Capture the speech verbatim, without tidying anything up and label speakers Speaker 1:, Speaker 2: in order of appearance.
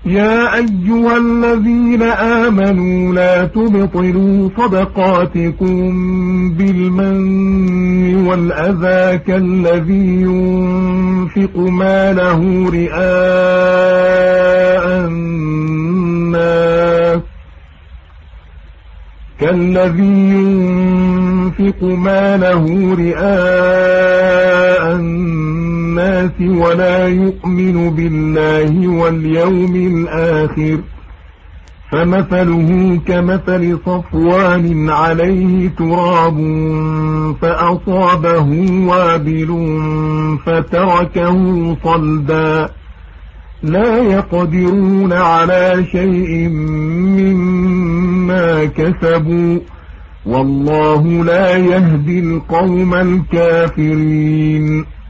Speaker 1: يا أيها الذين آمنوا لا تبطلوا صدقاتكم بالمن والأذى كالذي ينفق ماله رئاء الناس كالذي ينفق ماله رئاء الناس ولا يؤمن بالله واليوم الآخر فمثله كمثل صفوان عليه تراب فأصابه وابل فتركه صلدا لا يقدرون على شيء مما كسبوا والله لا يهدي القوم الكافرين.